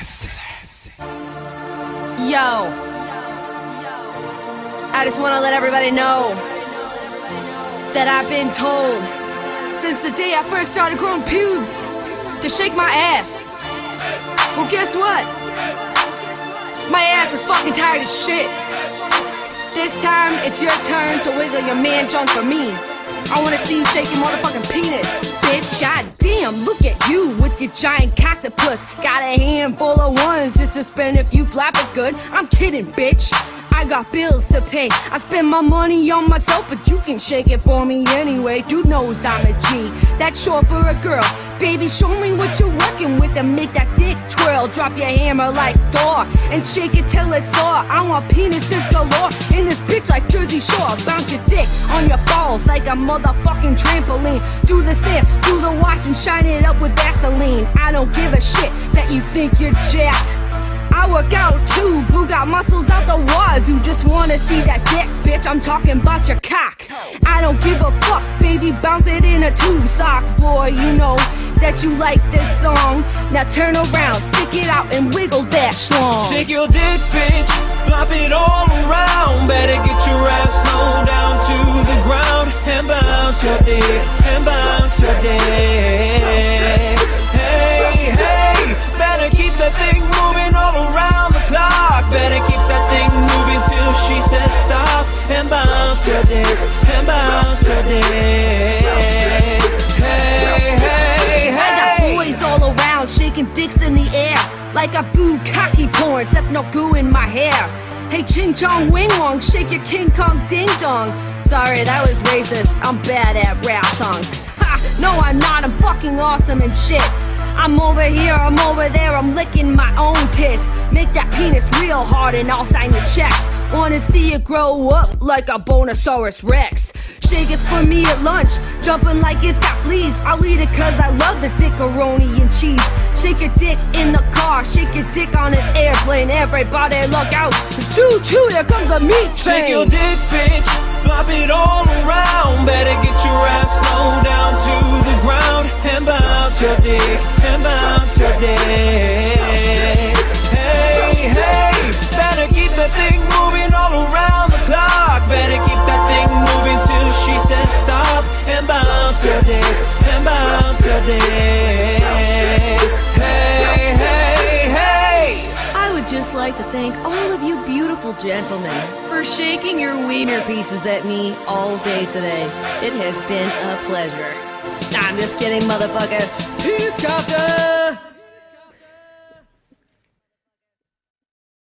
Yo, I just want to let everybody know that I've been told since the day I first started growing pubes to shake my ass. Well, guess what? My ass is fucking tired as shit. This time, it's your turn to wiggle your man junk for me. I wanna see you shake your motherfucking penis, bitch. God damn, look at you with your giant cactopus. Got a handful of ones just to spend if you flap it good. I'm kidding, bitch. I got bills to pay. I spend my money on myself, but you can shake it for me anyway. Dude knows I'm a G. That's short for a girl. Baby, show me what you're working with and make that dick twirl. Drop your hammer like Thor and shake it till it's sore. I want penises galore in this bitch like Jersey Shore. Bounce your dick on your balls like a motherfucking trampoline. Do the stamp, do the watch and shine it up with Vaseline. I don't give a shit that you think you're jacked. I work out too, boo, got muscles out the wazoo. Just wanna see that dick, bitch, I'm talking about your cock. I don't give a fuck, baby, bounce it in a tube sock. Boy, you know that you like this song. Now turn around, stick it out and wiggle that schlong. Shake your dick, bitch, flop it all around. Better get your ass low down to the ground and bounce your dick, and bounce your dick. Hey, hey, better keep that thing moving all around the clock. Better keep that thing moving till she says stop. And bounce your dick, and bounce your dick. Hey, hey, hey. I got boys all around shaking dicks in the air like a bukkake porn, except no goo in my hair. Hey, ching chong wing wong, shake your King Kong ding dong. Sorry, that was racist. I'm bad at rap songs. Ha! No, I'm not. I'm fucking awesome and shit. I'm over here, I'm over there, I'm licking my own tits. Make that penis real hard and I'll sign your checks. Wanna see it grow up like a Bonosaurus Rex. Shake it for me at lunch, jumping like it's got fleas. I'll eat it cause I love the dickaroni and cheese. Shake your dick in the car, shake your dick on an airplane. Everybody look out, it's choo-choo, here comes the meat train. Shake your dick, bitch, flop it all around. Better get your ass low down to the ground and bounce your dick, and bounce your dick. Hey, hey, better keep that thing moving all around the clock. Better keep that thing moving till she says stop. And bounce your dick, and bounce your dick. Hey, hey, hey. I would just like to thank all of you beautiful gentlemen for shaking your wiener pieces at me all day today. It has been a pleasure. I'm just kidding, motherfucker. Peace, Captain!